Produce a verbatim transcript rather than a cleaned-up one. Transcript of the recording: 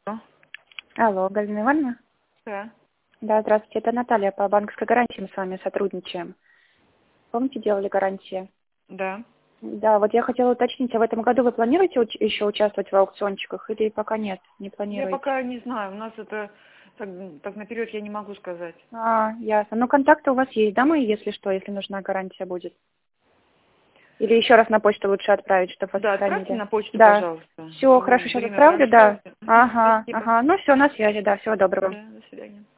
Алло. Алло, Галина Ивановна? Да. Да, здравствуйте, это Наталья, по банковской гарантии мы с вами сотрудничаем. Помните, делали гарантии? Да. Да, вот я хотела уточнить, а в этом году вы планируете уч- еще участвовать в аукциончиках или пока нет, не Я планируете? пока не знаю, у нас это так, так наперед я не могу сказать. А, ясно. Ну, контакты у вас есть, да, мои, если что, если нужна гарантия будет? Или еще раз на почту лучше отправить, чтобы вас Да, отправьте сохранили? на почту, Да. пожалуйста. Все, Ну, хорошо, сейчас время отправлю, да. прошел. Мгм, Ага, спасибо. ага. Ну, все, на связи, да, всего доброго. Да, до свидания.